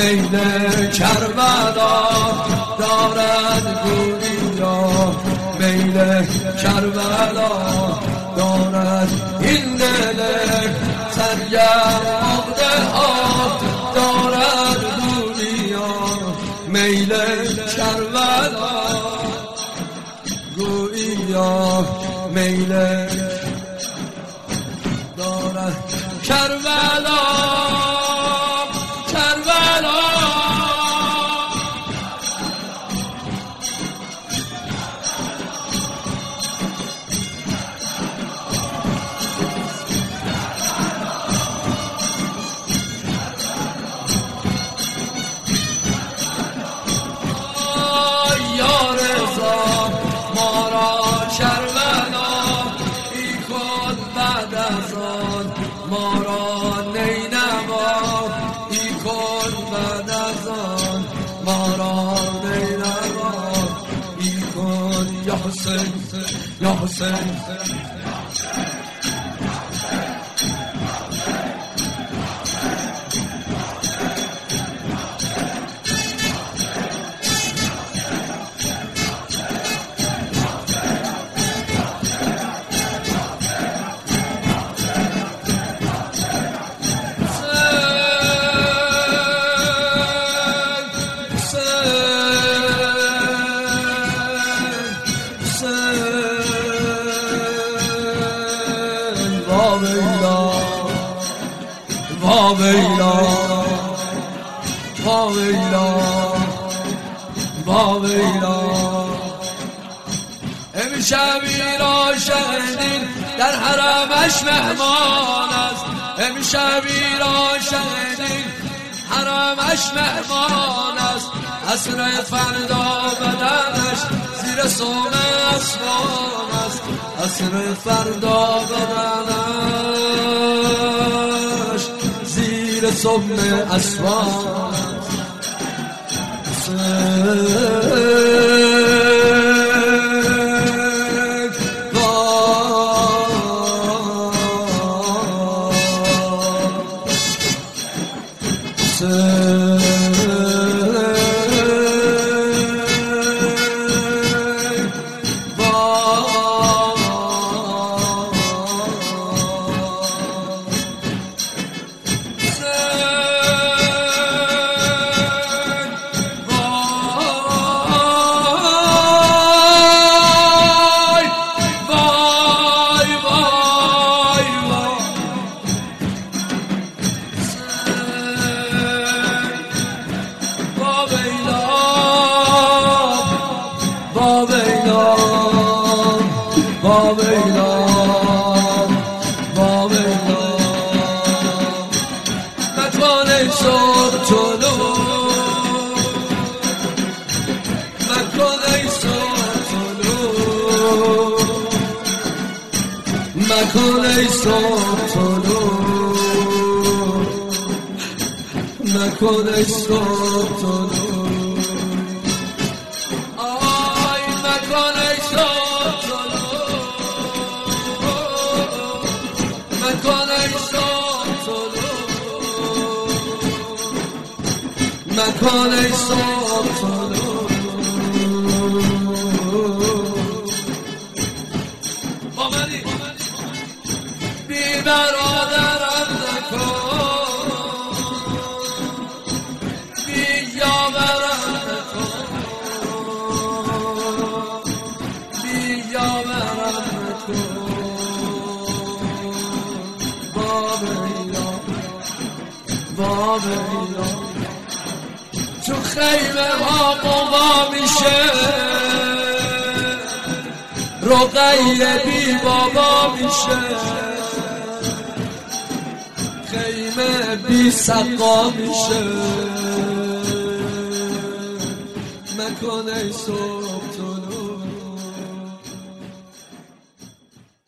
میل کربلا دارد گویا، میل کربلا دارد این دل سرگرم آب دارد گویا، میل کربلا گویا، میل دارد کربلا کربلا. یا رضا ما را کربلا ای کن بعد از آن، ما را نینوا ای کن بعد از آن، ما را نینوا ای کن یا حسین یا حسین. واویلا واویلا واویلا، امشب ایران شهدین در حرمش مهمان است، امشب ایران شهدین حرمش مهمان است، عصر فردا بدنش زیر سوم اسمان است، عصر فردا بدنش زیر سوم اسمان مکن ای صبح طلوع، مکن ای صبح طلوع، آی مکن ای صبح طلوع، مکن ای صبح طلوع، مکن ای صبح طلوع. بی برادرم نکن، بی یاورم نکن، بی یاورم نکن، باب ایران باب ایران. تو خیمه ها قوا میشه، رقیه بی بابا میشه، خیمه بی سقا میشه، مکن ای صبح طلوع.